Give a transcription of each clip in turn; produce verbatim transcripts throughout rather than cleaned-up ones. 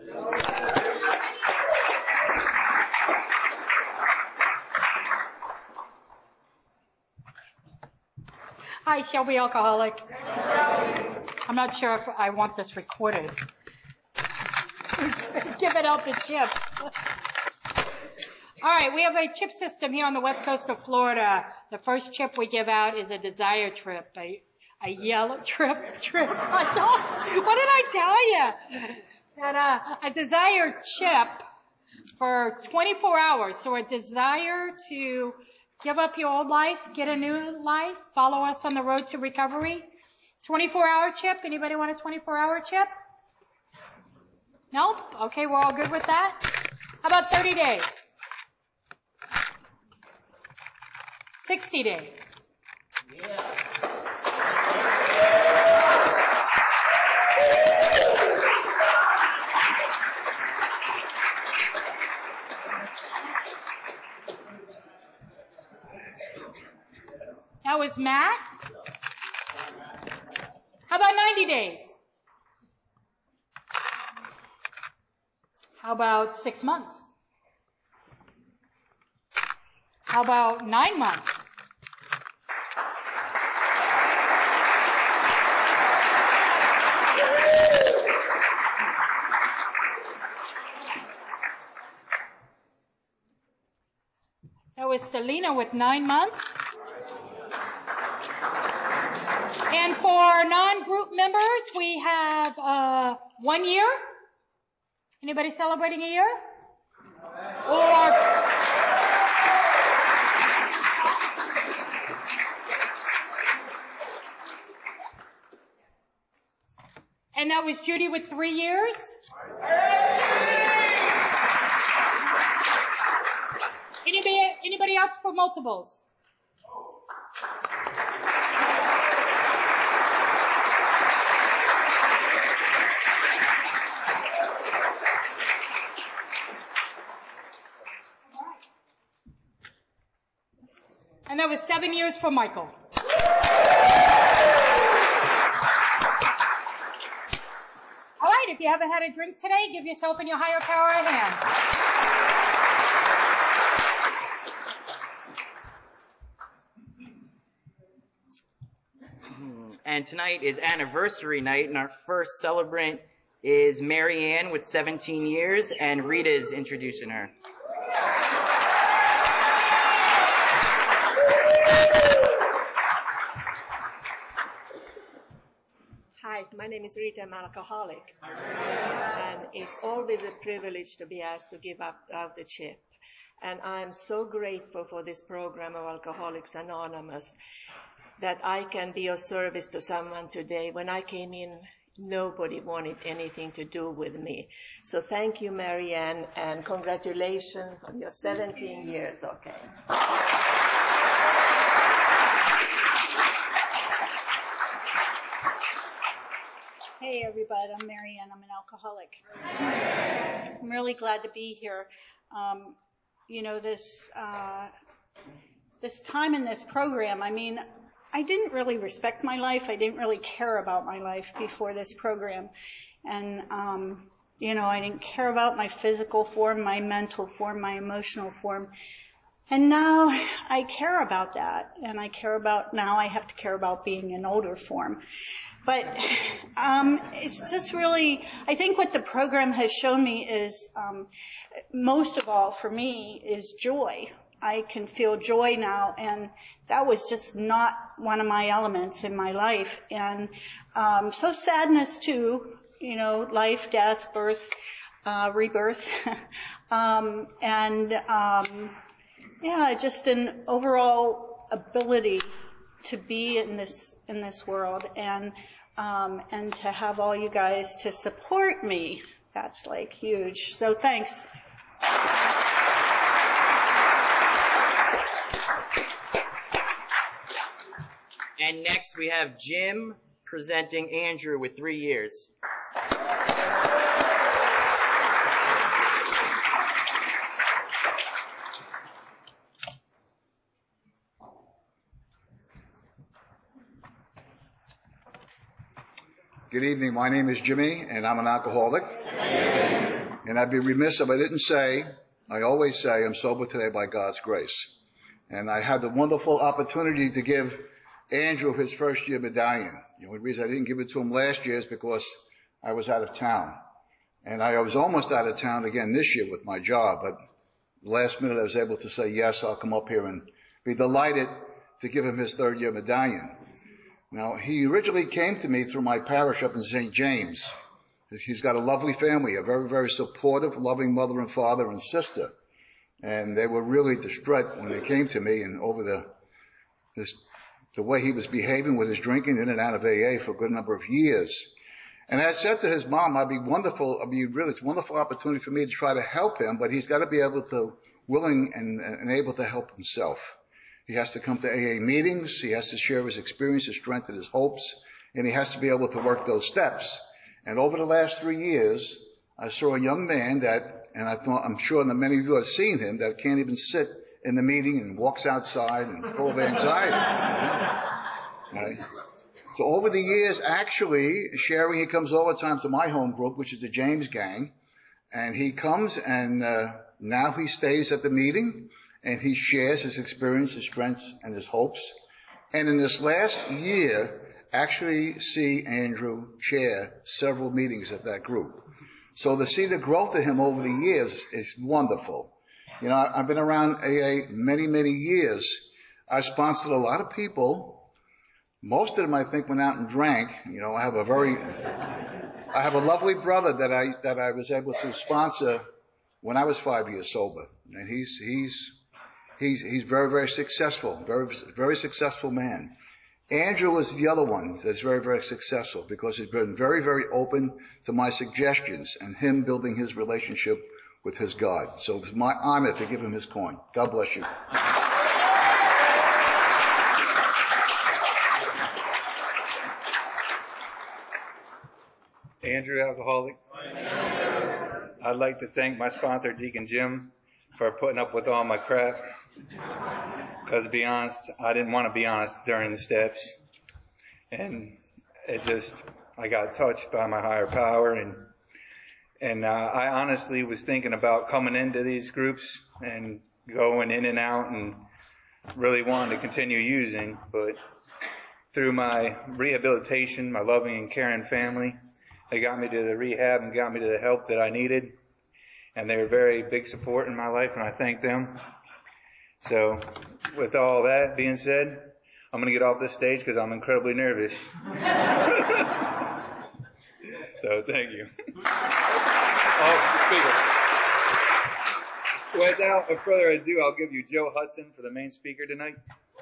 Hi, Shelby Alcoholic. I'm not sure if I want this recorded. Giving out the chips. All right, we have a chip system here on the west coast of Florida. The first chip we give out is a desire trip, a, a yellow trip, trip. I don't, what did I tell you? That, uh, a desire chip for twenty-four hours. So a desire to give up your old life, get a new life, follow us on the road to recovery. twenty-four hour chip. Anybody want a twenty-four hour chip? Nope? Okay, we're all good with that. How about thirty days? sixty days. Yeah. That was Matt. How about ninety days? How about six months? How about nine months? That was Selena with nine months. And for non-group members, we have uh, one year. Anybody celebrating a year? Or and that was Judy with three years. Anybody, anybody else for multiples? And that was seven years for Michael. All right, if you haven't had a drink today, give yourself and your higher power a hand. And tonight is anniversary night, and our first celebrant is Mary Ann with seventeen years, and Rita's introducing her. Hi, my name is Rita. I'm an alcoholic. And it's always a privilege to be asked to give up out the chip. And I'm so grateful for this program of Alcoholics Anonymous that I can be of service to someone today. When I came in, nobody wanted anything to do with me. So thank you, Marianne, and congratulations on your seventeen years, okay? Hey everybody, I'm Marianne. I'm an alcoholic. I'm really glad to be here. Um, you know, this uh, this time in this program, I mean, I didn't really respect my life. I didn't really care about my life before this program. And, um, you know, I didn't care about my physical form, my mental form, my emotional form. And now I care about that. And I care about, now I have to care about being in older form. But um, it's just really, I think what the program has shown me is, um, most of all for me, is joy. I can feel joy now, and that was just not one of my elements in my life. And um, so sadness too, you know, life, death, birth, uh, rebirth, um, and um, yeah, just an overall ability to be in this in this world, and um, and to have all you guys to support me. That's like huge. So thanks. And next we have Jim presenting Andrew with three years. Good evening. My name is Jimmy, and I'm an alcoholic. And I'd be remiss if I didn't say, I always say, I'm sober today by God's grace. And I had the wonderful opportunity to give Andrew his first year medallion. The only reason I didn't give it to him last year is because I was out of town. And I was almost out of town again this year with my job, but last minute I was able to say, yes, I'll come up here and be delighted to give him his third year medallion. Now, he originally came to me through my parish up in Saint James. He's got a lovely family, a very, very supportive, loving mother and father and sister. And they were really distraught when they came to me and over the, this, the way he was behaving with his drinking in and out of A A for a good number of years. And I said to his mom, I'd be wonderful, I'd be really, it's a wonderful opportunity for me to try to help him, but he's got to be able to, willing and, and able to help himself. He has to come to A A meetings. He has to share his experience, his strength, and his hopes. And he has to be able to work those steps. And over the last three years, I saw a young man that, and I thought, I'm sure that many of you have seen him, that can't even sit in the meeting and walks outside and full of anxiety. Right? So over the years, actually, sharing, he comes all the time to my home group, which is the James Gang. And he comes and uh, now he stays at the meeting. And he shares his experience, his strengths, and his hopes. And in this last year, actually see Andrew chair several meetings at that group. So to see the growth of him over the years is wonderful. You know, I've been around A A many, many years. I sponsored a lot of people. Most of them, I think, went out and drank. You know, I have a very, I have a lovely brother that I, that I was able to sponsor when I was five years sober. And he's, he's, He's, he's very, very successful, very, very successful man. Andrew is the other one that's very, very successful because he's been very, very open to my suggestions and him building his relationship with his God. So it's my honor to give him his coin. God bless you. Andrew, alcoholic. I'd like to thank my sponsor, Deacon Jim, for putting up with all my crap. Because to be honest, I didn't want to be honest during the steps. And it just, I got touched by my higher power. And and uh, I honestly was thinking about coming into these groups and going in and out and really wanting to continue using. But through my rehabilitation, my loving and caring family, they got me to the rehab and got me to the help that I needed. And they were very big support in my life, and I thank them. So, with all that being said, I'm going to get off this stage because I'm incredibly nervous. So, thank you. Oh, speaker. Without further ado, I'll give you Joe Hudson for the main speaker tonight.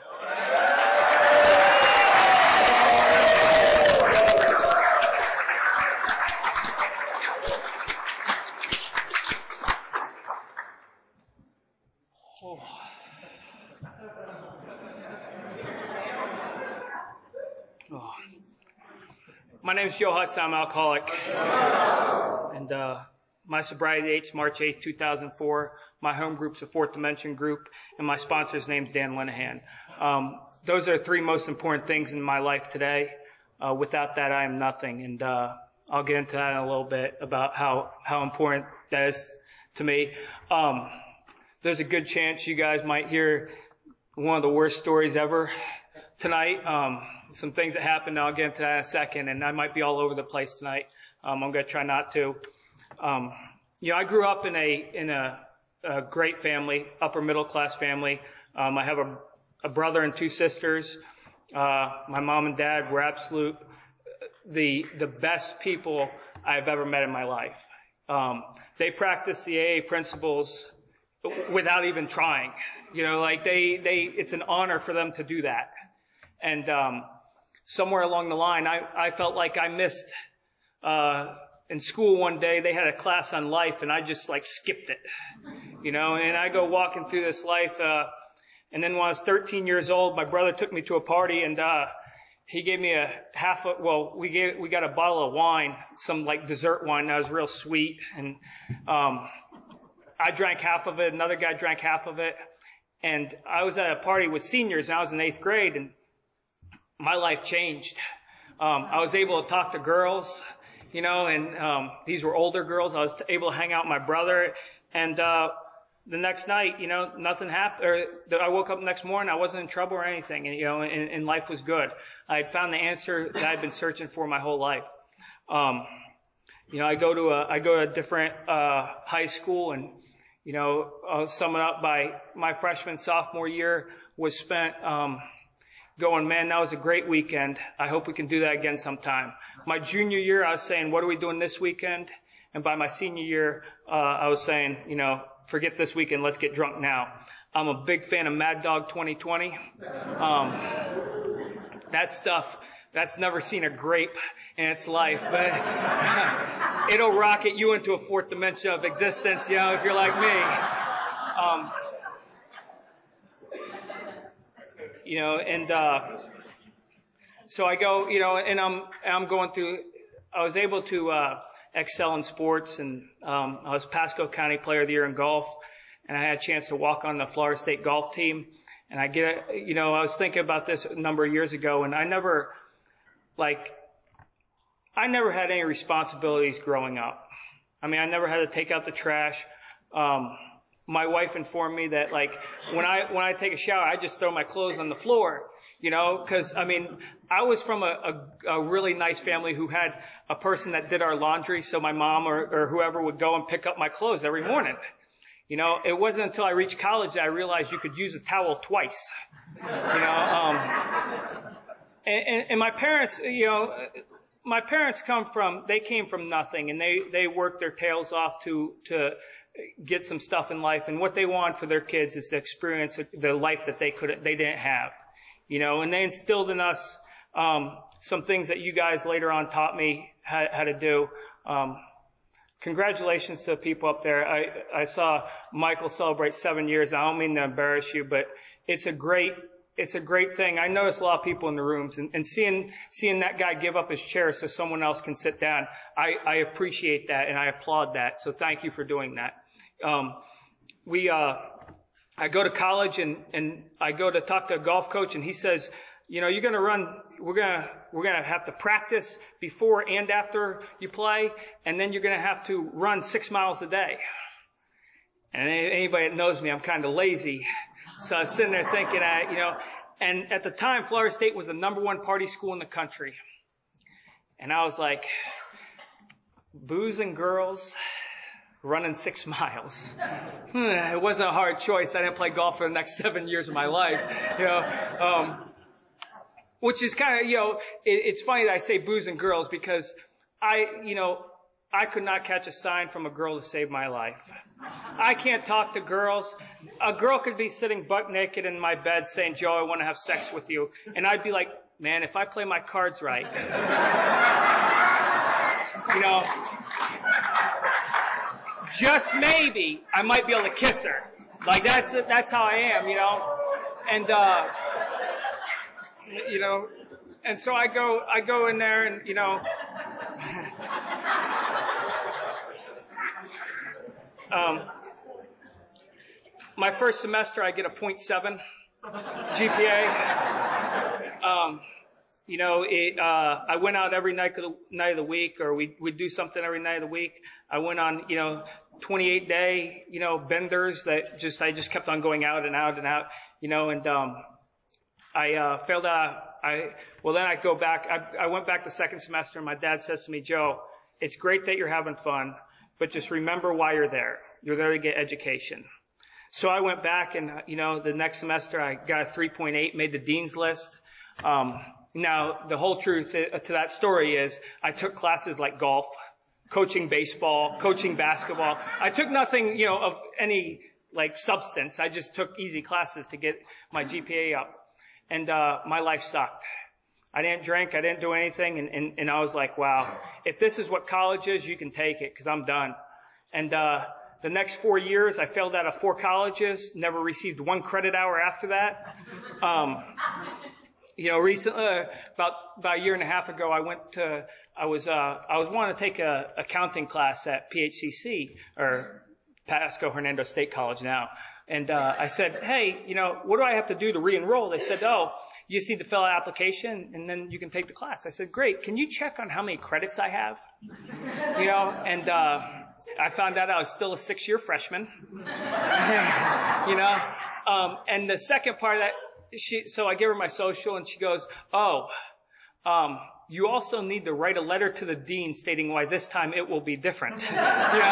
My name is Joe Hudson. I'm an alcoholic. And uh, my sobriety date's March eighth, two thousand four. My home group's a Fourth Dimension group, and my sponsor's name's Dan Linehan. Um, those are the three most important things in my life today. Uh, without that, I am nothing. And uh, I'll get into that in a little bit about how, how important that is to me. Um, there's a good chance you guys might hear one of the worst stories ever tonight. Um, some things that happened, I'll get into that in a second, and I might be all over the place tonight. Um, I'm going to try not to. Um, you know, I grew up in a in a, a great family, upper middle class family. Um, I have a, a brother and two sisters. Uh, my mom and dad were absolute the the best people I've ever met in my life. Um, they practiced the A A principles without even trying. You know, like they they it's an honor for them to do that. And um, somewhere along the line, I, I felt like I missed, uh, in school one day, they had a class on life, and I just, like, skipped it, you know, and I go walking through this life, uh, and then when I was thirteen years old, my brother took me to a party, and uh, he gave me a half, a, well, we gave, we got a bottle of wine, some, like, dessert wine that was real sweet, and um, I drank half of it, another guy drank half of it, and I was at a party with seniors, and I was in eighth grade, and my life changed. Um, I was able to talk to girls, you know, and um, these were older girls. I was able to hang out with my brother. And uh, the next night, you know, nothing happened. Or I woke up the next morning, I wasn't in trouble or anything, and you know, and, and life was good. I had found the answer that I'd been searching for my whole life. Um, you know, I go to a I go to a different uh, high school, and you know, I'll sum it up by my freshman sophomore year was spent. Um, going, man, that was a great weekend. I hope we can do that again sometime. My junior year, I was saying, what are we doing this weekend? And by my senior year, uh, I was saying, you know, forget this weekend, let's get drunk now. I'm a big fan of Mad Dog twenty twenty. Um, that stuff, that's never seen a grape in its life, but it'll rocket you into a fourth dimension of existence, you know, if you're like me. Um, You know, and, uh, so I go, you know, and I'm, I'm going through, I was able to, uh, excel in sports, and, um, I was Pasco County Player of the Year in golf, and I had a chance to walk on the Florida State golf team. And I get, you know, I was thinking about this a number of years ago, and I never, like, I never had any responsibilities growing up. I mean, I never had to take out the trash. Um, My wife informed me that, like, when I when I take a shower, I just throw my clothes on the floor, you know, because, I mean, I was from a, a, a really nice family who had a person that did our laundry, so my mom or, or whoever would go and pick up my clothes every morning. You know, it wasn't until I reached college that I realized you could use a towel twice, you know. Um, and, and, and my parents, you know, my parents come from, they came from nothing, and they, they worked their tails off to to get some stuff in life, and what they want for their kids is to experience the life that they could they didn't have, you know. And they instilled in us um, some things that you guys later on taught me how, how to do. Um, congratulations to the people up there. I I saw Michael celebrate seven years. I don't mean to embarrass you, but it's a great it's a great thing. I noticed a lot of people in the rooms, and, and seeing seeing that guy give up his chair so someone else can sit down. I, I appreciate that, and I applaud that. So thank you for doing that. Um, we, uh, I go to college, and, and I go to talk to a golf coach, and he says, you know, you're going to run, we're going to, we're going to have to practice before and after you play, and then you're going to have to run six miles a day. And anybody that knows me, I'm kind of lazy. So I was sitting there thinking, I, you know, and at the time, Florida State was the number one party school in the country. And I was like, booze and girls, running six miles. Hmm, it wasn't a hard choice. I didn't play golf for the next seven years of my life, you know. Um, which is kind of, you know, it, it's funny that I say booze and girls, because I, you know, I could not catch a sign from a girl to save my life. I can't talk to girls. A girl could be sitting butt naked in my bed saying, Joe, I want to have sex with you. And I'd be like, man, if I play my cards right, you know, just maybe I might be able to kiss her. Like, that's that's how I am, you know. And, uh, you know, and so I go, I go in there, and, you know, um, my first semester I get a point seven G P A. Um, you know, it, uh, I went out every night of the, night of the week, or we we'd do something every night of the week. I went on, you know, twenty-eight day, you know, benders that just, I just kept on going out and out and out, you know, and, um, I, uh, failed out. I, well, then I go back, I, I went back the second semester, and my dad says to me, Joe, it's great that you're having fun, but just remember why you're there. You're there to get education. So I went back, and, you know, the next semester I got a three point eight, made the dean's list. Um, now the whole truth to that story is I took classes like golf, coaching baseball, coaching basketball. I took nothing, you know, of any like substance. I just took easy classes to get my G P A up. And, uh, my life sucked. I didn't drink. I didn't do anything. And, and, and I was like, wow, if this is what college is, you can take it, because I'm done. And, uh, the next four years, I failed out of four colleges, never received one credit hour after that. Um, you know, recently, uh, about, about a year and a half ago, I went to, I was, uh, I was wanting to take a accounting class at P H C C, or Pasco Hernando State College now. And, uh, I said, hey, you know, what do I have to do to re-enroll? They said, oh, you just need to fill out an application and then you can take the class. I said, great. Can you check on how many credits I have? You know, and, uh, I found out I was still a six-year freshman. You know, um, and the second part of that, she, so I give her my social and she goes, oh, um, you also need to write a letter to the dean stating why this time it will be different. You know,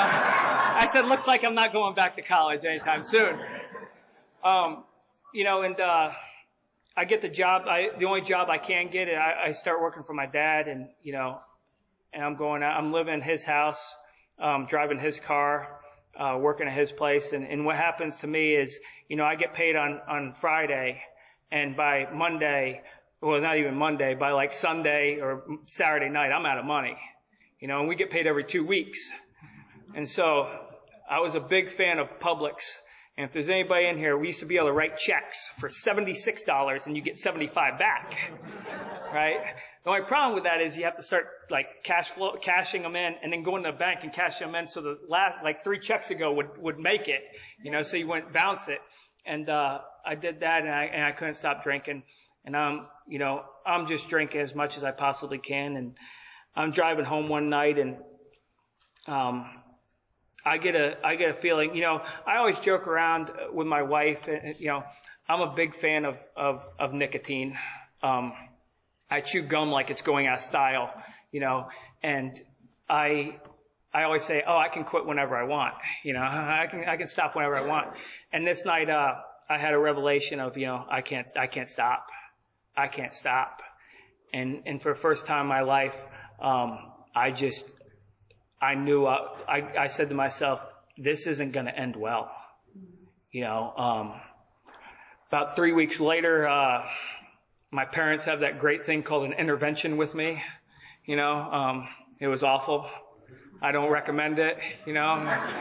I said, looks like I'm not going back to college anytime soon. Um, you know, and, uh, I get the job, I, the only job I can get, I, I start working for my dad and, you know, and I'm going out, I'm living in his house, um, driving his car, uh, working at his place. And, and what happens to me is, you know, I get paid on, on Friday and by Monday, well, not even Monday, by like Sunday or Saturday night, I'm out of money, you know, and we get paid every two weeks. And so I was a big fan of Publix. And if there's anybody in here, we used to be able to write checks for seventy-six dollars and you get seventy-five back, right? The only problem with that is you have to start like cash flow, cashing them in and then going to the bank and cash them in. So the last, like three checks ago would, would make it, you know, so you wouldn't bounce it. And, uh, I did that and I, and I couldn't stop drinking. And I'm, you know, I'm just drinking as much as I possibly can. And I'm driving home one night and, um, I get a, I get a feeling, you know, I always joke around with my wife, and, you know, I'm a big fan of, of, of nicotine. Um, I chew gum like it's going out of style, you know, and I, I always say, oh, I can quit whenever I want, you know, I can, I can stop whenever I want. And this night, uh, I had a revelation of, you know, I can't, I can't stop. I can't stop. And, and for the first time in my life, um, I just, I knew, uh, I, I said to myself, this isn't going to end well. You know, um, about three weeks later, uh, my parents have that great thing called an intervention with me. You know, um, it was awful. I don't recommend it. You know,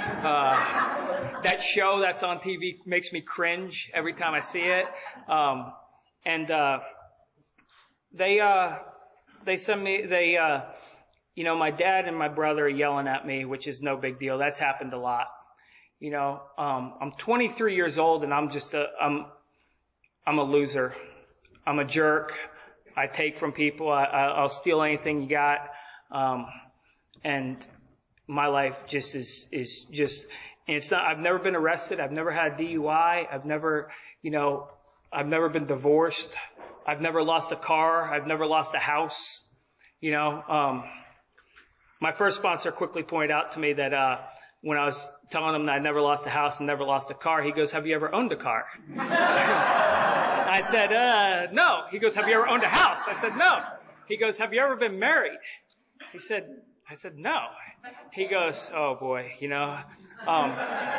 uh, that show that's on T V makes me cringe every time I see it. Um, and, uh, they, uh, they send me, they, uh, you know, my dad and my brother are yelling at me, which is no big deal. That's happened a lot. You know, um, I'm twenty-three years old and I'm just a, I'm, I'm a loser. I'm a jerk. I take from people. I, I'll steal anything you got. Um, and my life just is, is just, and it's not, I've never been arrested. I've never had a D U I. I've never, you know, I've never been divorced. I've never lost a car. I've never lost a house. You know, um, my first sponsor quickly pointed out to me that, uh, when I was telling him that I never lost a house and never lost a car, he goes, have you ever owned a car? I said, uh, no. He goes, have you ever owned a house? I said, no. He goes, have you ever been married? He said, I said, no. He goes, oh boy, you know, um,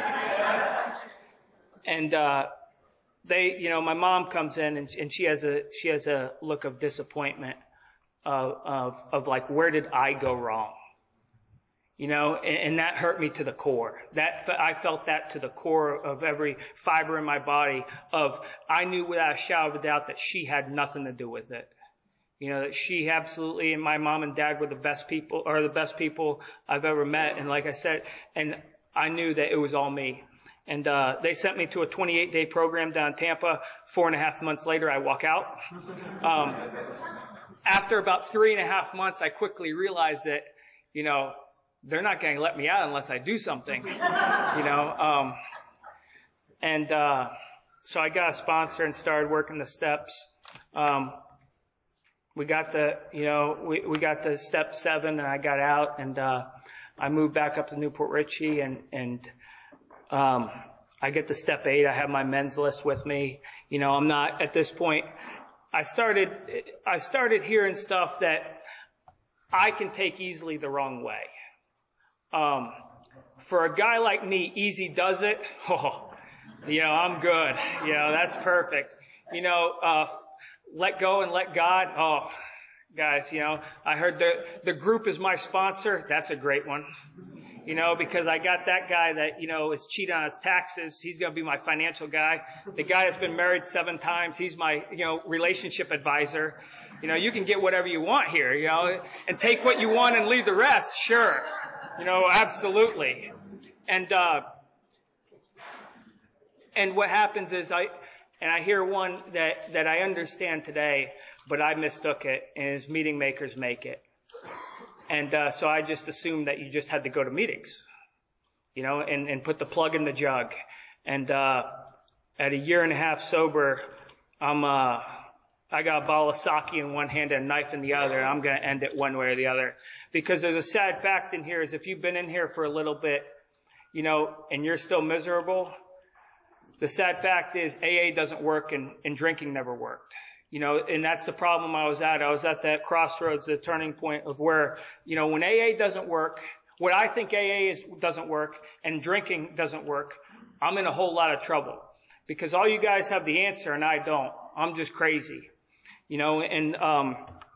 and, uh, they, you know, my mom comes in and, and she has a, she has a look of disappointment of, of, of like, where did I go wrong? You know, and, and that hurt me to the core. That, I felt that to the core of every fiber in my body of, I knew without a shadow of a doubt that she had nothing to do with it. You know, that she absolutely, and my mom and dad were the best people, or the best people I've ever met. And like I said, and I knew that it was all me. And, uh, they sent me to a twenty-eight day program down in Tampa. Four and a half months later, I walk out. Um, after about three and a half months, I quickly realized that, you know, they're not going to let me out unless I do something, you know. Um, and uh, so I got a sponsor and started working the steps. Um, we got the, you know, we, we got the step seven, and I got out, and uh, I moved back up to Newport Richey, and and um, I get to step eight. I have my men's list with me. You know, I'm not at this point. I started I started hearing stuff that I can take easily the wrong way. Um, for a guy like me, easy does it. Oh, you know, I'm good. You know, that's perfect. You know, uh, let go and let God. Oh, guys, you know, I heard the, the group is my sponsor. That's a great one. You know, because I got that guy that, you know, is cheating on his taxes. He's going to be my financial guy. The guy that's been married seven times, he's my, you know, relationship advisor. You know, you can get whatever you want here, you know, and take what you want and leave the rest. Sure. You know, absolutely. And, uh, and what happens is I, And I hear one that, that I understand today, but I mistook it, and is meeting makers make it. And uh, so I just assumed that you just had to go to meetings, you know, and, and put the plug in the jug. And uh, at a year and a half sober, I'm uh, I got a bottle of sake in one hand and a knife in the other. I'm going to end it one way or the other. Because there's a sad fact in here is if you've been in here for a little bit, you know, and you're still miserable, the sad fact is A A doesn't work and, and drinking never worked. You know, and that's the problem I was at. I was at that crossroads, the turning point of where, you know, when A A doesn't work, what I think A A is doesn't work and drinking doesn't work, I'm in a whole lot of trouble. Because all you guys have the answer and I don't. I'm just crazy. You know, and um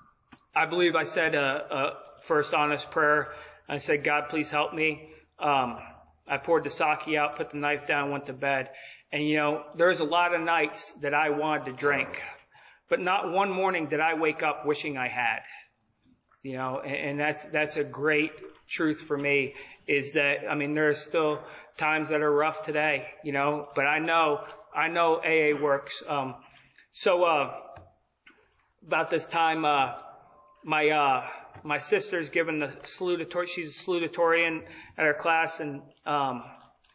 I believe I said a, a first honest prayer. I said, God, please help me. Um I poured the sake out, put the knife down, went to bed. And, you know, there's a lot of nights that I wanted to drink. But not one morning did I wake up wishing I had. You know, and, and that's that's a great truth for me, is that, I mean, there are still times that are rough today, you know, but I know, I know A A works. Um, so, uh, about this time, uh, my, uh, my sister's given the salutatorian, she's a salutatorian at her class, and, um,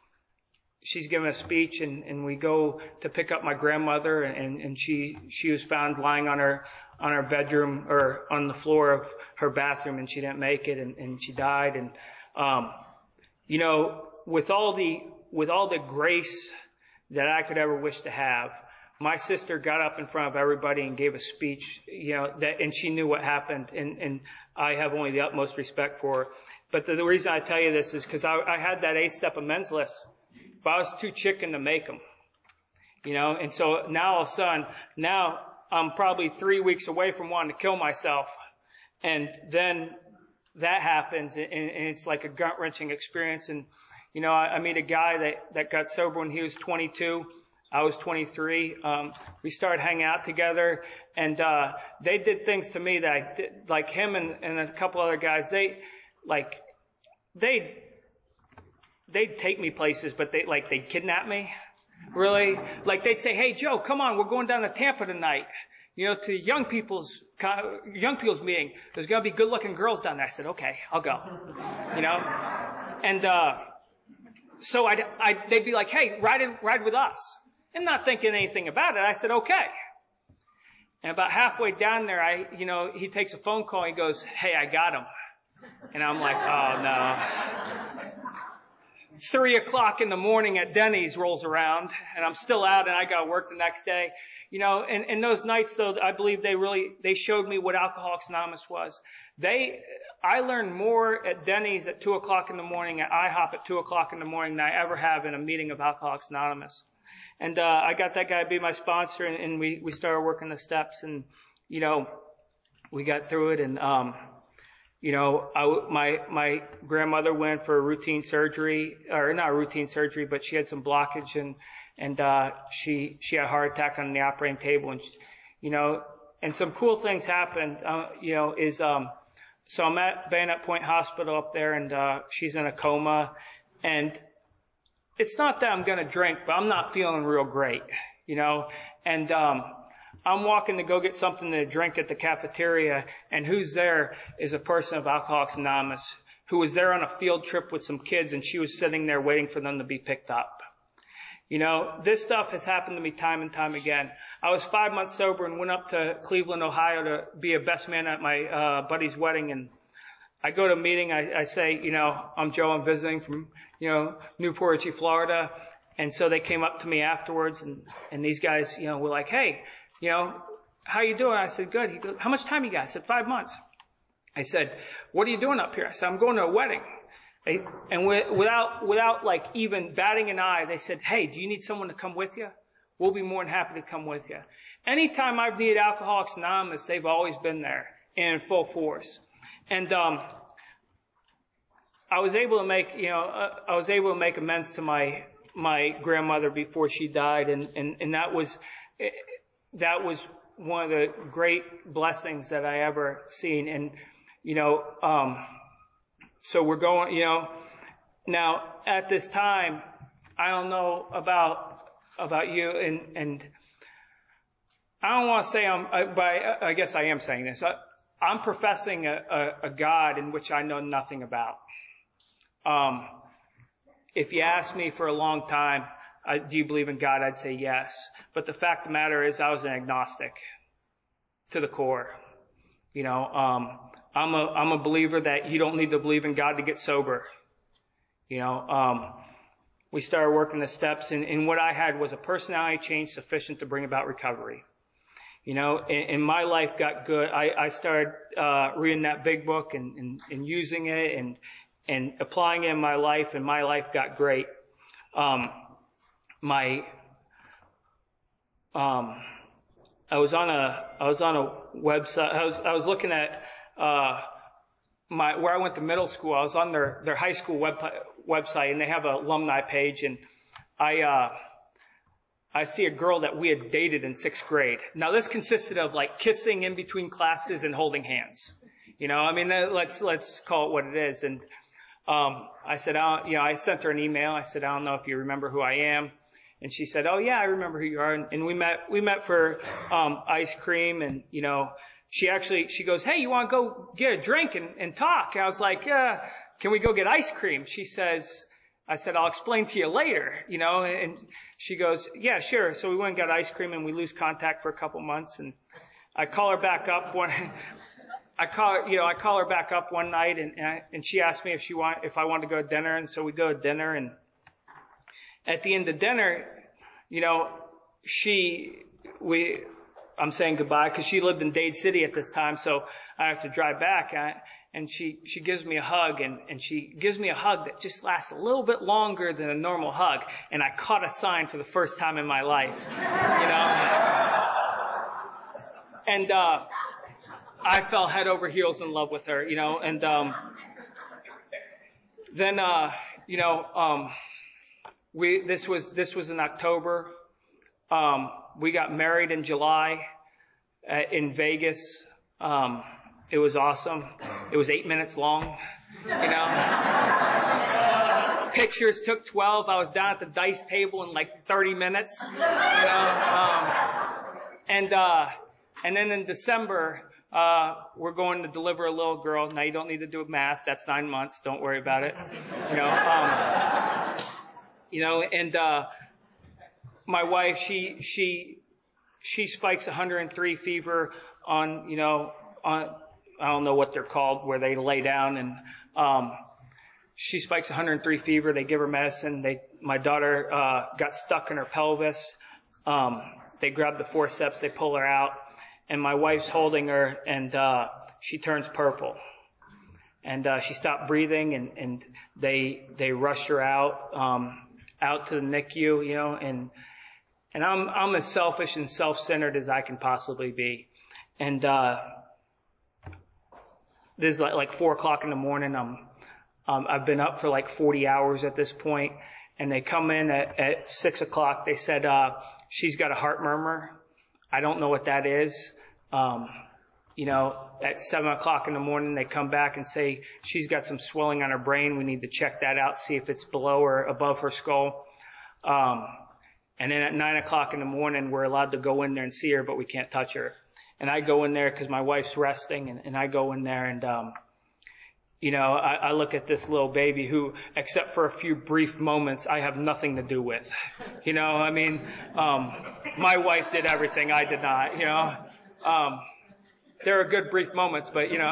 she's given a speech, and, and we go to pick up my grandmother, and, and she, she was found lying on her, on her bedroom, or on the floor of her bathroom, and she didn't make it, and, and she died. And, um, you know, with all the, with all the grace that I could ever wish to have, my sister got up in front of everybody and gave a speech, you know, that, and she knew what happened, and, and I have only the utmost respect for her. But the, the reason I tell you this is because I, I had that eight-step amends list, but I was too chicken to make them, you know, and so now all of a sudden, now I'm probably three weeks away from wanting to kill myself, and then that happens, and, and it's like a gut-wrenching experience. And, you know, I, I meet a guy that, that got sober when he was twenty-two. I was twenty-three. Um, we started hanging out together, and uh they did things to me that I did, like him and, and a couple other guys, they, like, they, they'd take me places, but they, like, they'd kidnap me. Really? Like, they'd say, hey, Joe, come on, we're going down to Tampa tonight, you know, to young people's, young people's meeting. There's going to be good-looking girls down there. I said, okay, I'll go, you know? And, uh, so I'd, I, they'd be like, hey, ride in, ride with us. And not thinking anything about it, I said, okay. And about halfway down there, I, you know, he takes a phone call, he goes, hey, I got him. And I'm like, oh no. Three o'clock in the morning at Denny's rolls around, and I'm still out, and I got to work the next day. You know, and, and those nights, though, I believe they really, they showed me what Alcoholics Anonymous was. They, I learned more at Denny's at two o'clock in the morning, at IHOP at two o'clock in the morning, than I ever have in a meeting of Alcoholics Anonymous. And, uh, I got that guy to be my sponsor, and, and we, we started working the steps, and, you know, we got through it. And, um, you know, I, my, my grandmother went for a routine surgery, or not routine surgery, but she had some blockage, and, and, uh, she, she had a heart attack on the operating table, and, she, you know, and some cool things happened, uh, you know, is, um, so I'm at Bayonet Point Hospital up there, and, uh, she's in a coma, and it's not that I'm going to drink, but I'm not feeling real great, you know, and, um, I'm walking to go get something to drink at the cafeteria, and who's there is a person of Alcoholics Anonymous who was there on a field trip with some kids, and she was sitting there waiting for them to be picked up. You know, this stuff has happened to me time and time again. I was five months sober and went up to Cleveland, Ohio to be a best man at my uh buddy's wedding, and I go to a meeting, I, I say, you know, I'm Joe, I'm visiting from, you know, Newport Richey, Florida. And so they came up to me afterwards, and, and these guys, you know, were like, hey, you know, how you doing? I said, good. He goes, how much time you got? I said, five months. I said, what are you doing up here? I said, I'm going to a wedding. They, and without, without like even batting an eye, they said, hey, do you need someone to come with you? We'll be more than happy to come with you. Anytime I've needed Alcoholics Anonymous, they've always been there and in full force. And, um, I was able to make, you know, uh, I was able to make amends to my, my grandmother before she died. And, and, and that was, that was one of the great blessings that I ever seen. And, you know, um, so we're going, you know, now at this time, I don't know about, about you, and, and I don't want to say I'm, I- but I, I guess I am saying this. I, I'm professing a, a, a God in which I know nothing about. Um, if you asked me for a long time, I, do you believe in God? I'd say yes. But the fact of the matter is I was an agnostic to the core. You know, um, I'm a, I'm a believer that you don't need to believe in God to get sober. You know, um, we started working the steps, and, and what I had was a personality change sufficient to bring about recovery. You know, and, and my life got good. I, I started uh, reading that big book and, and, and using it and and applying it in my life, and my life got great. Um, my um, I was on a I was on a website. I was I was looking at uh, my where I went to middle school. I was on their their high school web website, and they have an alumni page, and I. Uh, I see a girl that we had dated in sixth grade. Now, this consisted of like kissing in between classes and holding hands. You know, I mean, let's let's call it what it is. And um, I said, I, you know, I sent her an email. I said, I don't know if you remember who I am. And she said, oh yeah, I remember who you are. And, and we met we met for um, ice cream. And you know, she actually she goes, hey, you want to go get a drink and, and talk? I was like, uh, can we go get ice cream? She says. I said, I'll explain to you later, you know, and she goes, yeah, sure. So we went and got ice cream, and we lose contact for a couple months, and I call her back up one, I call her, you know, I call her back up one night, and, and, I, and she asked me if she want, if I wanted to go to dinner, and so we go to dinner, and at the end of dinner, you know, she, we, I'm saying goodbye because she lived in Dade City at this time, so I have to drive back. I, And she, she gives me a hug, and, and she gives me a hug that just lasts a little bit longer than a normal hug. And I caught a sign for the first time in my life, you know. And, uh, I fell head over heels in love with her, you know. And, um, then, uh, you know, um, we, this was, this was in October. Um, we got married in July, uh, in Vegas. Um, It was awesome. It was eight minutes long, you know. Pictures took twelve. I was down at the dice table in like thirty minutes, you know. Um, and, uh, and then in December, uh, we're going to deliver a little girl. Now you don't need to do math. That's nine months. Don't worry about it. You know, um, you know, and, uh, my wife, she, she, she spikes one hundred three fever on, you know, on, I don't know what they're called, where they lay down, and um, she spikes one hundred three fever. They give her medicine. They, my daughter uh, got stuck in her pelvis. Um, they grab the forceps. They pull her out, and my wife's holding her, and uh, she turns purple, and uh, she stopped breathing, and, and they they rushed her out um, out to the N I C U, you know, and and I'm I'm as selfish and self-centered as I can possibly be, and. Uh, This is like, like four o'clock in the morning. Um, um, I've been up for like forty hours at this point, and they come in at, at six o'clock. They said, uh, she's got a heart murmur. I don't know what that is. Um, you know, at seven o'clock in the morning, they come back and say she's got some swelling on her brain. We need to check that out, see if it's below or above her skull. Um, and then at nine o'clock in the morning, we're allowed to go in there and see her, but we can't touch her. And I go in there because my wife's resting, and, and I go in there, and, um, you know, I, I look at this little baby who, except for a few brief moments, I have nothing to do with. You know, I mean, um, my wife did everything. I did not, you know. Um, there are good brief moments, but, you know.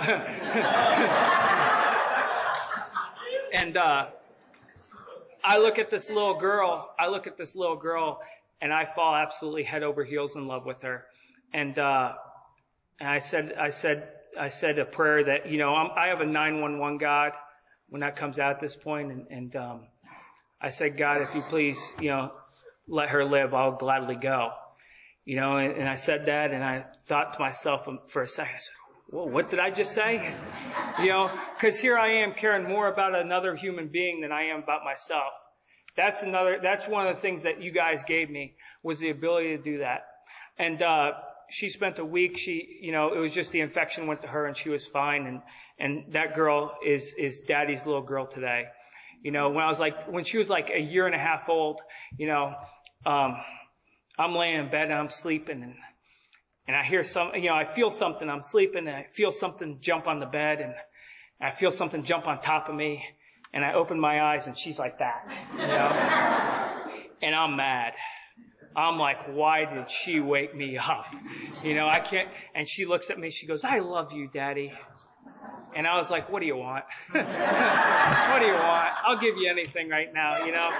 And uh, I look at this little girl, I look at this little girl, and I fall absolutely head over heels in love with her. And, uh, and I said, I said, I said a prayer that, you know, I'm, I have a nine one one God when that comes out at this point. And, and, um, I said, God, if you please, you know, let her live, I'll gladly go. You know, and, and I said that, and I thought to myself for a second, I said, whoa, what did I just say? You know, cause here I am caring more about another human being than I am about myself. That's another, that's one of the things that you guys gave me, was the ability to do that. And, uh, she spent a week, she, you know, it was just the infection went to her, and she was fine. And, and that girl is, is daddy's little girl today. You know, when I was like, when she was like a year and a half old, you know, um, I'm laying in bed and I'm sleeping, and, and I hear some, you know, I feel something. I'm sleeping, and I feel something jump on the bed, and I feel something jump on top of me, and I open my eyes, and she's like that, you know, and I'm mad. I'm like, why did she wake me up? You know, I can't, and she looks at me, she goes, I love you, Daddy. And I was like, what do you want? What do you want? I'll give you anything right now, you know.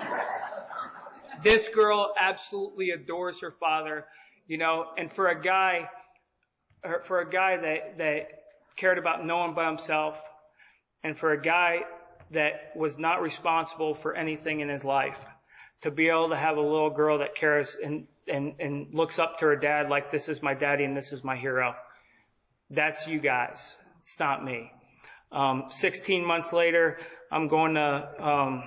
This girl absolutely adores her father, you know, and for a guy, for a guy that, that cared about no one but himself, and for a guy that was not responsible for anything in his life, to be able to have a little girl that cares and, and, and looks up to her dad like, this is my daddy and this is my hero. That's you guys. It's not me. Um, sixteen months later, I'm going to, um,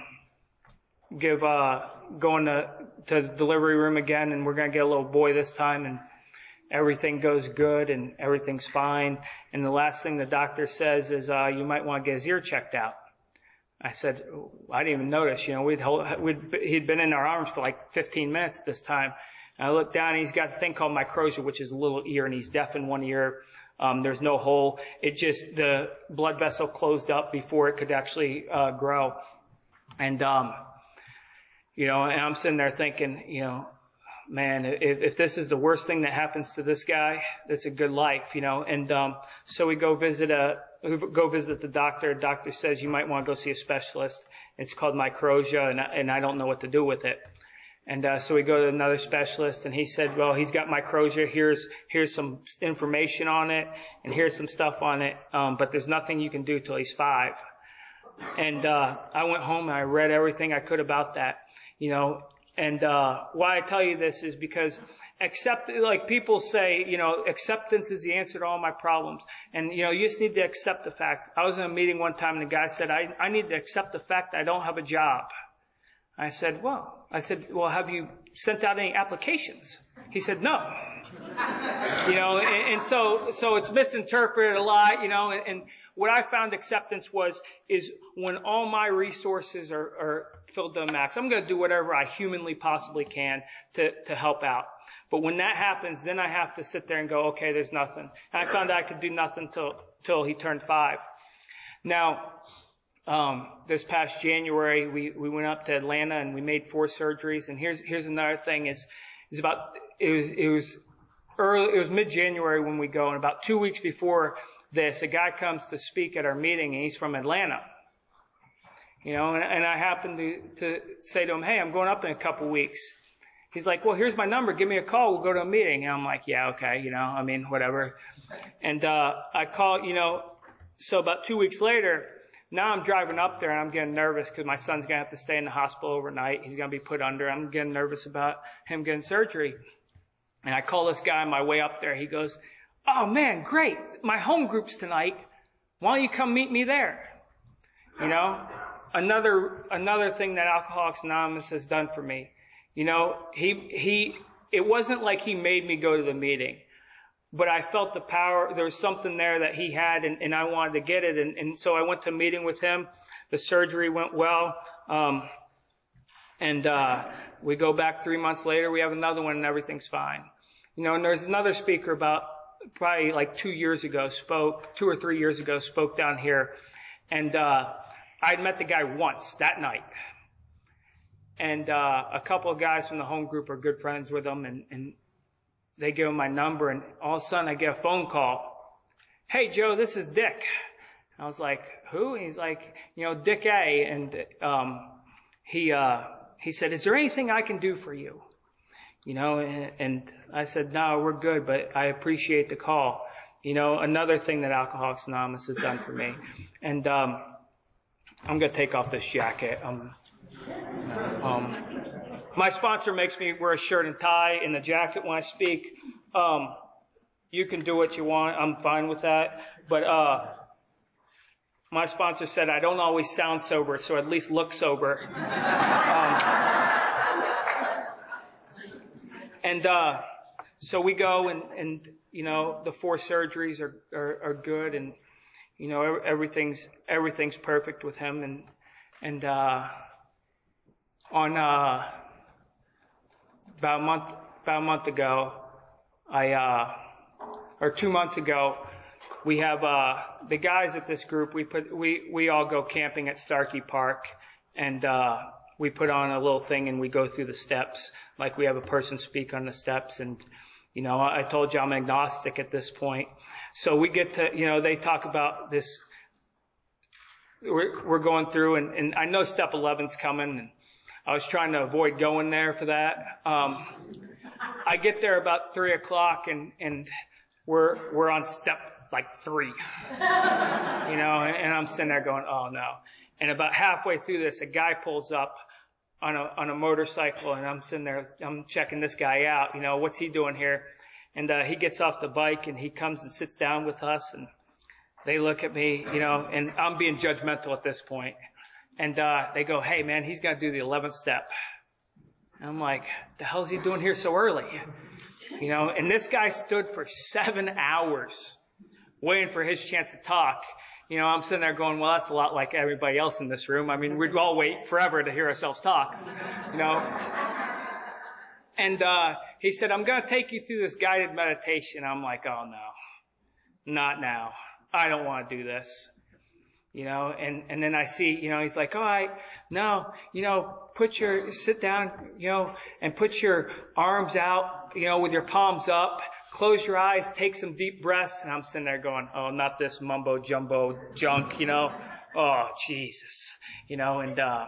give, uh, going to, to the delivery room again, and we're going to get a little boy this time, and everything goes good and everything's fine. And the last thing the doctor says is, uh, you might want to get his ear checked out. I said, I didn't even notice, you know, we'd hold, we'd, he'd been in our arms for like fifteen minutes at this time. And I looked down, and he's got a thing called microsia, which is a little ear, and he's deaf in one ear. Um, there's no hole. It just, the blood vessel closed up before it could actually, uh, grow. And, um, you know, and I'm sitting there thinking, you know, man, if, if this is the worst thing that happens to this guy, it's a good life, you know. And, um, so we go visit a, we go visit the doctor. The doctor says you might want to go see a specialist. It's called microsia, and, and I don't know what to do with it. And, uh, so we go to another specialist, and he said, well, he's got microsia. Here's, here's some information on it, and here's some stuff on it. Um, but there's nothing you can do till he's five. And, uh, I went home and I read everything I could about that, you know. And, uh, why I tell you this is because accept, like people say, you know, acceptance is the answer to all my problems. And, you know, you just need to accept the fact. I was in a meeting one time, and the guy said, I, I need to accept the fact that I don't have a job. I said, well, I said, well, have you sent out any applications? He said, no. You know, and, and so, so it's misinterpreted a lot, you know, and, and what I found acceptance was, is when all my resources are, are filled to the max, I'm going to do whatever I humanly possibly can to, to help out. But when that happens, then I have to sit there and go, okay, there's nothing. And I found out I could do nothing till, till he turned five. Now, Um, this past January, we, we went up to Atlanta and we made four surgeries. And here's, here's another thing is, is about, it was, it was early, it was mid-January when we go. And about two weeks before this, a guy comes to speak at our meeting, and he's from Atlanta. You know, and, and I happened to, to say to him, hey, I'm going up in a couple weeks. He's like, well, here's my number. Give me a call. We'll go to a meeting. And I'm like, yeah, okay. You know, I mean, whatever. And, uh, I call, you know, so about two weeks later, now I'm driving up there, and I'm getting nervous because my son's going to have to stay in the hospital overnight. He's going to be put under. I'm getting nervous about him getting surgery. And I call this guy on my way up there. He goes, oh, man, great. My home group's tonight. Why don't you come meet me there? You know, another another thing that Alcoholics Anonymous has done for me. You know, he he. It wasn't like he made me go to the meeting. But I felt the power, there was something there that he had, and, and I wanted to get it. And, and so I went to a meeting with him. The surgery went well. Um, and, uh, we go back three months later, we have another one, and everything's fine. You know, and there's another speaker about probably like two years ago spoke, two or three years ago spoke down here. And, uh, I'd met the guy once that night. And, uh, a couple of guys from the home group are good friends with him, and, and, they give him my number, and all of a sudden I get a phone call. Hey, Joe, this is Dick. I was like, who? And he's like, you know, Dick A. And um, he uh, he said, is there anything I can do for you? You know, and, and I said, no, we're good, but I appreciate the call. You know, another thing that Alcoholics Anonymous has done for me. And um, I'm going to take off this jacket. Um, um, My sponsor makes me wear a shirt and tie and a jacket when I speak. Um, you can do what you want. I'm fine with that. But uh, my sponsor said I don't always sound sober, so at least look sober. Um, and uh, so we go, and, and you know, the four surgeries are, are, are good, and you know, everything's everything's perfect with him. And and uh, on. Uh, About a month, about a month ago, I, uh, or two months ago, we have, uh, the guys at this group, we put, we, we all go camping at Starkey Park, and, uh, we put on a little thing and we go through the steps, like we have a person speak on the steps. And, you know, I told you I'm agnostic at this point. So we get to, you know, they talk about this, we're, we're going through, and, and I know step eleven's coming, and I was trying to avoid going there for that. Um, I get there about three o'clock and, and we're, we're on step like three, you know, and, and I'm sitting there going, oh no. And about halfway through this, a guy pulls up on a, on a motorcycle, and I'm sitting there, I'm checking this guy out, you know, what's he doing here? And, uh, he gets off the bike and he comes and sits down with us, and they look at me, you know, and I'm being judgmental at this point. And, uh, they go, hey man, he's got to do the eleventh step. And I'm like, the hell is he doing here so early? You know, and this guy stood for seven hours waiting for his chance to talk. You know, I'm sitting there going, well, that's a lot like everybody else in this room. I mean, we'd all wait forever to hear ourselves talk, you know. And uh he said, I'm going to take you through this guided meditation. I'm like, oh, no, not now. I don't want to do this, you know. And, and then I see, you know, he's like, all right, no, you know, put your, sit down, you know, and put your arms out, you know, with your palms up. Close your eyes, take some deep breaths. And I'm sitting there going, oh, not this mumbo jumbo junk, you know. Oh, Jesus, you know, and, uh,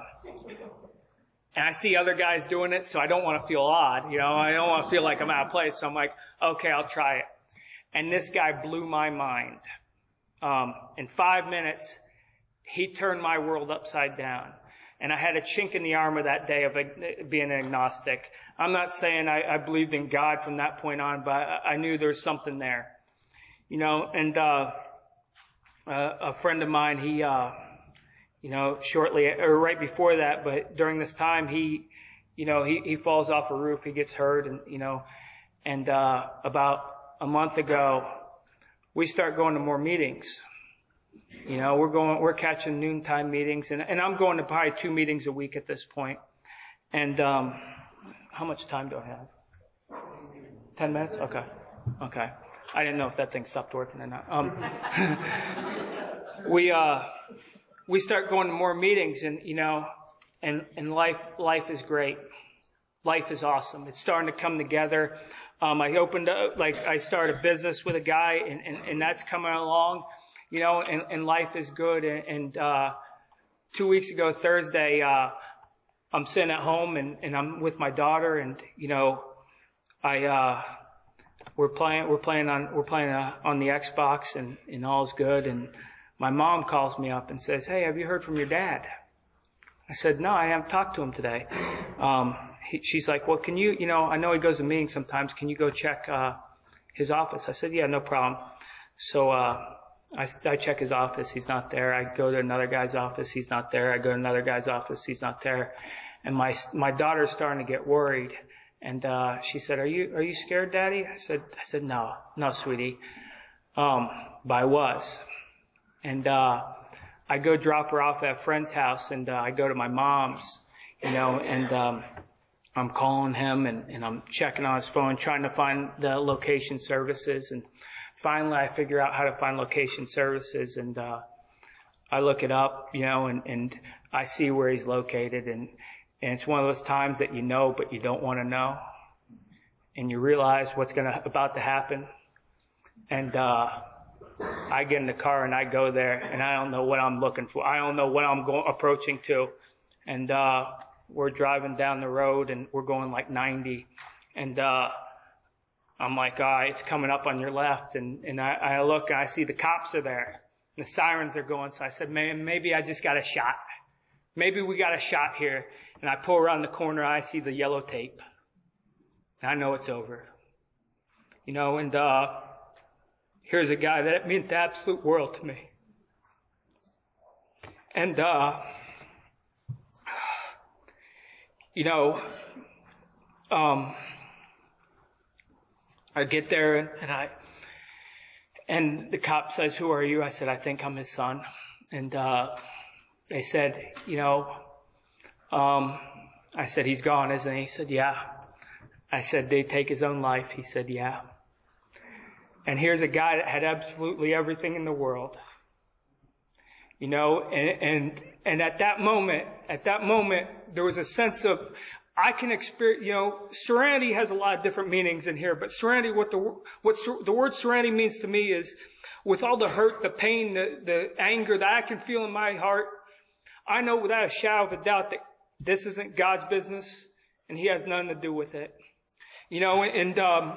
and I see other guys doing it, so I don't want to feel odd, you know. I don't want to feel like I'm out of place. So I'm like, okay, I'll try it. And this guy blew my mind. Um, in five minutes, he turned my world upside down. And I had a chink in the armor that day of being an agnostic. I'm not saying I, I believed in God from that point on, but I, I knew there was something there. You know, and, uh, uh, a friend of mine, he, uh, you know, shortly, or right before that, but during this time, he, you know, he, he falls off a roof, he gets hurt, and, you know, and, uh, about a month ago, we start going to more meetings. You know, we're going, we're catching noontime meetings, and, and I'm going to probably two meetings a week at this point. And, um, how much time do I have? Ten minutes? Okay. Okay. I didn't know if that thing stopped working or not. Um, we, uh, we start going to more meetings, and, you know, and, and life, life is great. Life is awesome. It's starting to come together. Um, I opened up, like, I started a business with a guy, and, and, and that's coming along. You know, and, and life is good. And, and, uh, two weeks ago, Thursday, uh, I'm sitting at home and, and I'm with my daughter, and, you know, I, uh, we're playing, we're playing on, we're playing uh, on the Xbox, and, and all's good. And my mom calls me up and says, hey, have you heard from your dad? I said, no, I haven't talked to him today. Um, he, she's like, well, can you, you know, I know he goes to meetings sometimes. Can you go check, uh, his office? I said, yeah, no problem. So, uh, I, I check his office. He's not there. I go to another guy's office. He's not there. I go to another guy's office. He's not there. And my, my daughter's starting to get worried. And, uh, she said, are you, are you scared, Daddy? I said, I said, no, no, sweetie. Um, but I was. And, uh, I go drop her off at a friend's house, and, uh, I go to my mom's, you know, and, um, I'm calling him, and, and I'm checking on his phone, trying to find the location services. And finally, I figure out how to find location services, and, uh, I look it up, you know, and, and I see where he's located, and, and it's one of those times that you know, but you don't want to know, and you realize what's gonna, about to happen. And, uh, I get in the car and I go there, and I don't know what I'm looking for. I don't know what I'm going, approaching to. And, uh, we're driving down the road, and we're going like ninety, and, uh, I'm like, all right, it's coming up on your left. And, and I, I look, and I see the cops are there. And the sirens are going. So I said, man, maybe I just got a shot. Maybe we got a shot here. And I pull around the corner. I see the yellow tape. And I know it's over. You know, and uh here's a guy that meant the absolute world to me. And, uh you know, um... I get there, and I, and the cop says, who are you? I said, I think I'm his son. And, uh, they said, you know, um, I said, he's gone, isn't he? He said, yeah. I said, did he take his own life? He said, yeah. And here's a guy that had absolutely everything in the world. You know, and, and, and at that moment, at that moment, there was a sense of, I can experience, you know, serenity has a lot of different meanings in here, but serenity, what the, what the word serenity means to me is, with all the hurt, the pain, the, the anger that I can feel in my heart, I know without a shadow of a doubt that this isn't God's business and He has nothing to do with it. You know, and, um,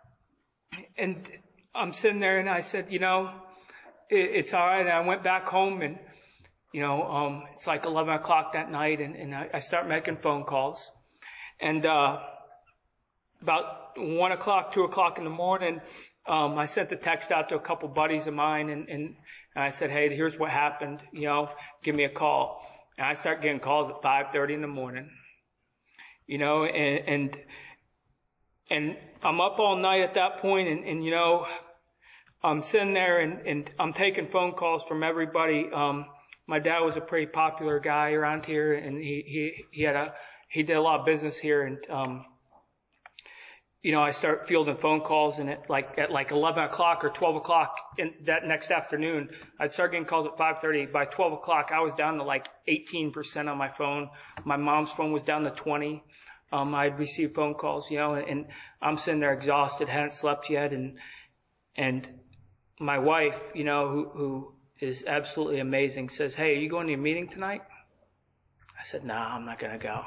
and I'm sitting there and I said, you know, it, it's all right. And I went back home and, you know, um, it's like eleven o'clock that night and, and I, I start making phone calls. And, uh, about one o'clock, two o'clock in the morning, um, I sent the text out to a couple buddies of mine and, and, and I said, hey, here's what happened, you know, give me a call. And I start getting calls at five thirty in the morning, you know, and, and, and I'm up all night at that point and, and, you know, I'm sitting there and, and I'm taking phone calls from everybody. Um, my dad was a pretty popular guy around here and he, he, he had a, he did a lot of business here and, um, you know, I start fielding phone calls and at like, at like eleven o'clock or twelve o'clock in that next afternoon, I'd start getting calls at five thirty. By twelve o'clock, I was down to like eighteen percent on my phone. My mom's phone was down to twenty. Um, I'd receive phone calls, you know, and I'm sitting there exhausted, hadn't slept yet. And, and my wife, you know, who, who is absolutely amazing says, hey, are you going to your meeting tonight? I said, no, nah, I'm not going to go.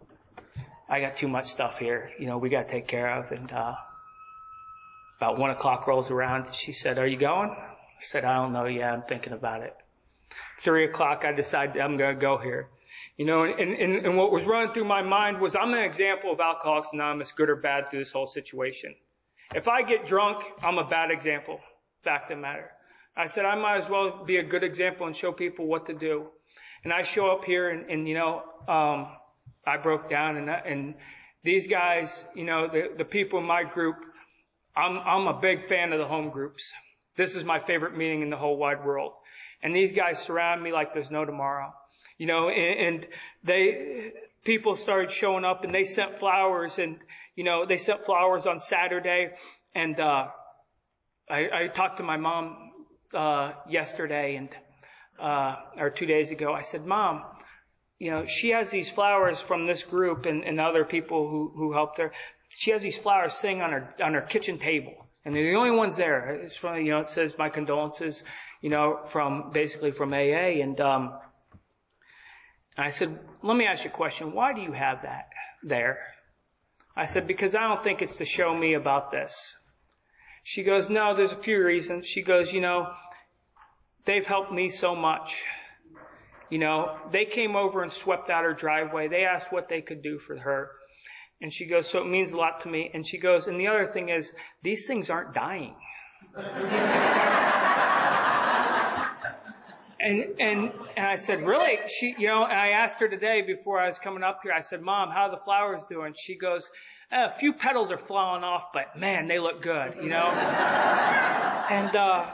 I got too much stuff here, you know, we got to take care of. And, uh, about one o'clock rolls around. She said, are you going? I said, I don't know. Yeah, I'm thinking about it. Three o'clock, I decided I'm going to go here. You know, and, and, and what was running through my mind was I'm an example of Alcoholics Anonymous, good or bad, through this whole situation. If I get drunk, I'm a bad example. Fact of the matter. I said, I might as well be a good example and show people what to do. And I show up here and, and you know, um, I broke down and, and these guys, you know, the, the people in my group, I'm, I'm a big fan of the home groups. This is my favorite meeting in the whole wide world. And these guys surround me like there's no tomorrow. You know, and, and they, people started showing up and they sent flowers and, you know, they sent flowers on Saturday. And, uh, I, I talked to my mom, uh, yesterday and, uh, or two days ago. I said, Mom, you know, she has these flowers from this group and, and other people who, who helped her. She has these flowers sitting on her, on her kitchen table. And they're the only ones there. It's from, you know, it says my condolences, you know, from, basically from A A. And, um, I said, let me ask you a question. Why do you have that there? I said, because I don't think it's to show me about this. She goes, no, there's a few reasons. She goes, you know, they've helped me so much. You know, they came over and swept out her driveway. They asked what they could do for her. And she goes, so it means a lot to me. And she goes, and the other thing is, these things aren't dying. and, and, and I said, really? She, you know, and I asked her today before I was coming up here, I said, Mom, how are the flowers doing? She goes, eh, a few petals are falling off, but man, they look good, you know? and, uh,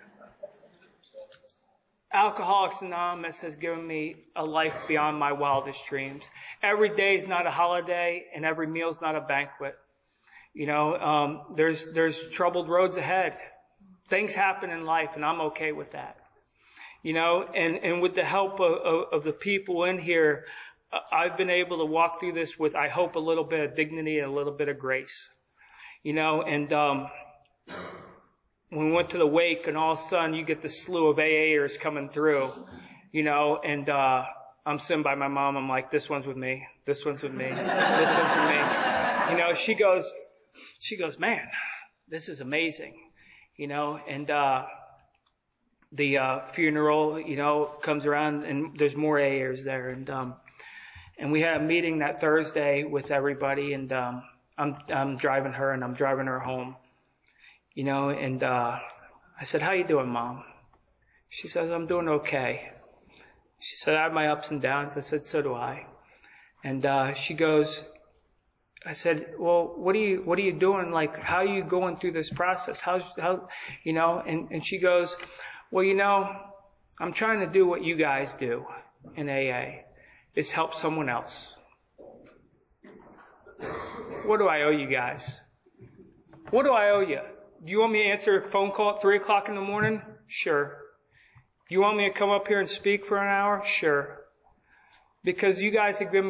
Alcoholics Anonymous has given me a life beyond my wildest dreams. Every day is not a holiday, and every meal is not a banquet. You know, um, there's there's troubled roads ahead. Things happen in life, and I'm okay with that. You know, and, and with the help of, of, of the people in here, I've been able to walk through this with, I hope, a little bit of dignity and a little bit of grace. You know, and um when we went to the wake and all of a sudden you get the slew of AAers coming through, you know, and, uh, I'm sitting by my mom. I'm like, this one's with me. This one's with me. This one's with me. You know, she goes, she goes, man, this is amazing. You know, and, uh, the, uh, funeral, you know, comes around and there's more AAers there. And, um, and we had a meeting that Thursday with everybody and, um, I'm, I'm driving her and I'm driving her home. You know, and, uh, I said, how you doing, Mom? She says, I'm doing okay. She said, I have my ups and downs. I said, so do I. And, uh, she goes, I said, well, what are you, what are you doing? Like, how are you going through this process? How's, how, you know, and, and she goes, well, you know, I'm trying to do what you guys do in A A, is help someone else. What do I owe you guys? What do I owe you? Do you want me to answer a phone call at three o'clock in the morning? Sure. You want me to come up here and speak for an hour? Sure. Because you guys have given